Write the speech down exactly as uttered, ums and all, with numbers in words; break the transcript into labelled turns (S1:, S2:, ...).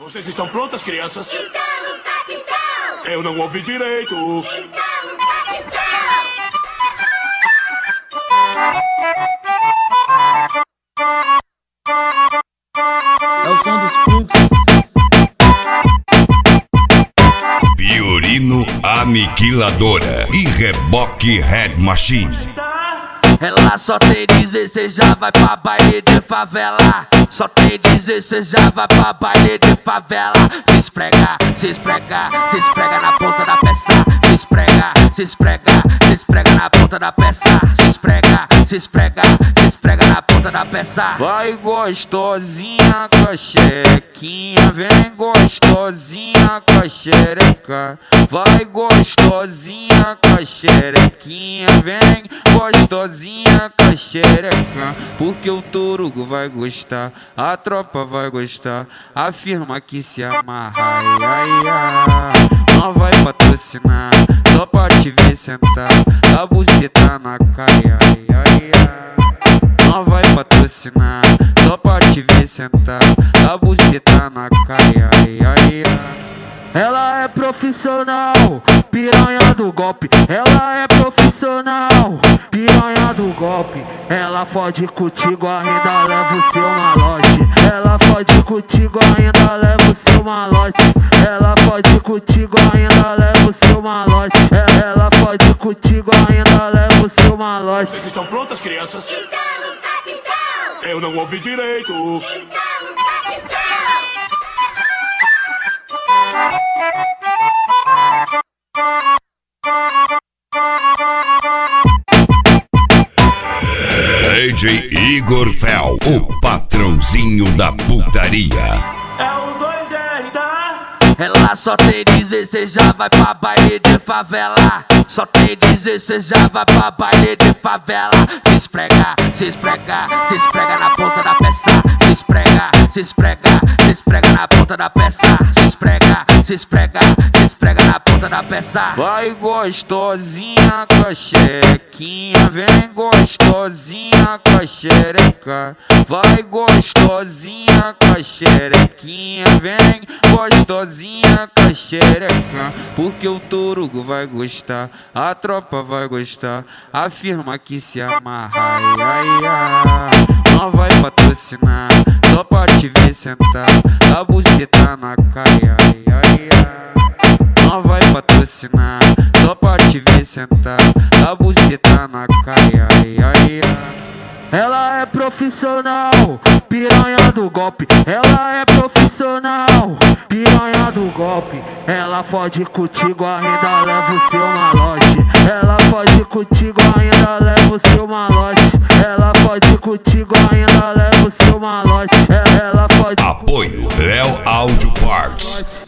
S1: Vocês estão prontas, crianças?
S2: Estamos, capitão!
S1: Eu não ouvi direito.
S2: Estamos, capitão!
S3: É o som dos fluxos.
S4: Fiorino Aniquiladora e Reboque Head Machine.
S5: Ela só tem dezesseis, já vai pra baile de favela. Só tem dezesseis, já vai pra baile de favela. Se esprega, se esprega, se esprega na ponta da peça. Se esprega, se esprega, se esprega na ponta da peça. Se esprega, se esprega, se esprega na ponta da peça. Vai gostosinha com a xerequinha, vem gostosinha com a xereca. Vai gostosinha com a xerequinha, vem gostosinha com a xereca. Porque o Torugo vai gostar, a tropa vai gostar, afirma que se amarra, ai, ai, ai. Não vai patrocinar, só pra te ver sentar, a buceta na caia, ai, ai, ai. Não vai patrocinar, só pra te ver sentar, a buceta na caia, ai, ai, ai. Ela é profissional, piranha do golpe. Ela é profissional, piranha do golpe. Ela fode contigo, ainda leva o seu malote. Ela fode contigo, ainda leva o seu malote. Ela fode contigo, ainda leva o seu malote. Ela fode contigo, ainda leva o seu malote.
S1: Vocês estão prontas, crianças?
S2: Estamos, capitão!
S1: Eu não ouvi direito.
S2: Estamos, capitão!
S4: D J Igor Fel, o patrãozinho da putaria.
S6: É o dois R, tá?
S5: Ela só tem dezesseis, já vai pra baile de favela. Só tem dezesseis, já vai pra baile de favela. Se esprega, se esprega, se esprega na ponta da peça. Se esprega, se esprega, se esprega na ponta da peça. Se esprega, se esprega, se esprega na ponta da peça. Vai gostosinha com a xerequinha, vem gostosinha com a xereca. Vai gostosinha com a xerequinha, vem gostosinha com a xereca. Porque o Torugo vai gostar, a tropa vai gostar, afirma que se amarra, ai, ai, ai. Não vai patrocinar, só pra te ver sentar, a buceta na caia, ai, ai, ai. Não vai patrocinar, só pra te ver sentar, a buceta na caia, ai, ai, ai. Ela é profissional, piranha do golpe. Ela é profissional, piranha do golpe. Ela fode contigo, ainda leva o seu malote. Ela fode contigo, ainda leva o seu malote. Ela fode contigo, ainda leva o seu malote. Ela fode.
S4: Apoio Léo Audio Parts.